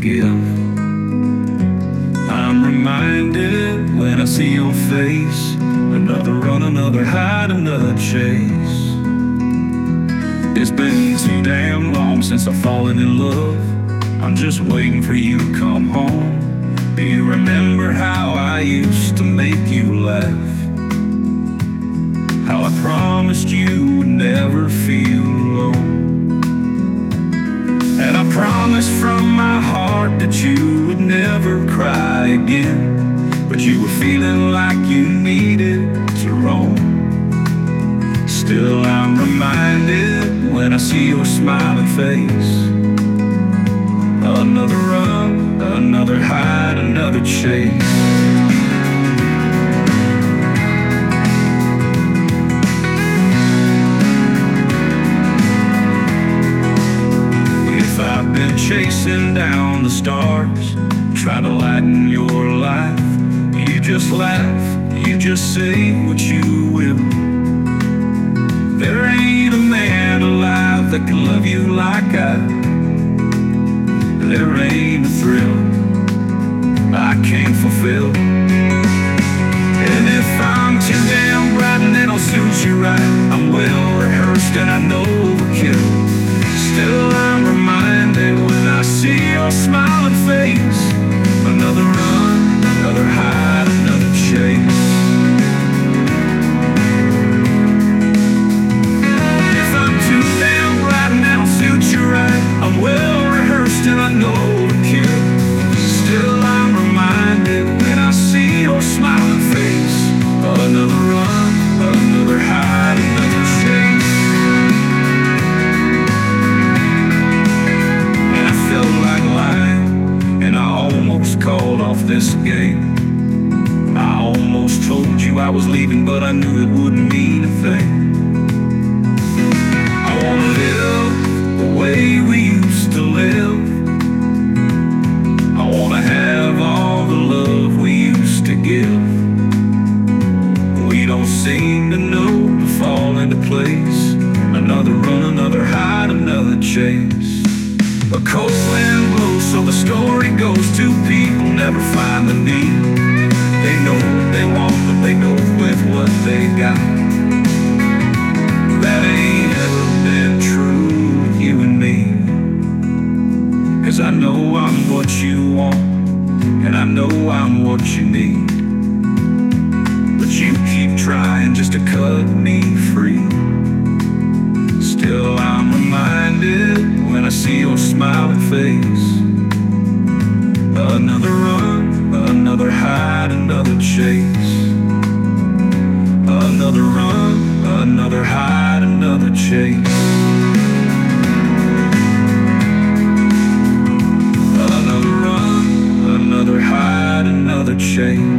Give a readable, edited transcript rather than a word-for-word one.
give. I'm reminded when I see your face, another run, another hide, another chase. It's been too damn long since I've fallen in love. I'm just waiting for you to come home. Do you remember how I used to make you laugh? How I promised you would never feel alone. And I promised from my heart that you would never cry again. But you were feeling like you needed to roam. Still I'm reminded when I see your smiling face. Another run, another hide, another chase. Chasing down the stars, try to lighten your life. You just laugh, you just say what you will. There ain't a man alive that can love you like I. There ain't a thrill I can't fulfill. And if I'm too damn bright and it don't suit you right, I'm well rehearsed and I know overkill. Still I'm reminded when I see your smiling face. Another run, another hide, another chase. If I'm too damn bright and I don't suit you right, I'm well rehearsed and I know the cure. Still I'm reminded when I see your smiling face. Another run, another hide, another chase. Called off this game. I almost told you I was leaving, but I knew it wouldn't mean a thing. I wanna live the way we used to live. I wanna have all the love we used to give. We don't seem to know to fall into place. Another run, another hide, another chase. A cold wind blows, so the story goes. Two people never find the need. They know what they want, but they know with what they got. That ain't ever been true with you and me. 'Cause I know I'm what you want, and I know I'm what you need. But you keep trying just to cut me free. Still I'm reminded when I see your smiling face. Another run, another hide, another chase. Another run, another hide, another chase. Another run, another hide, another chase.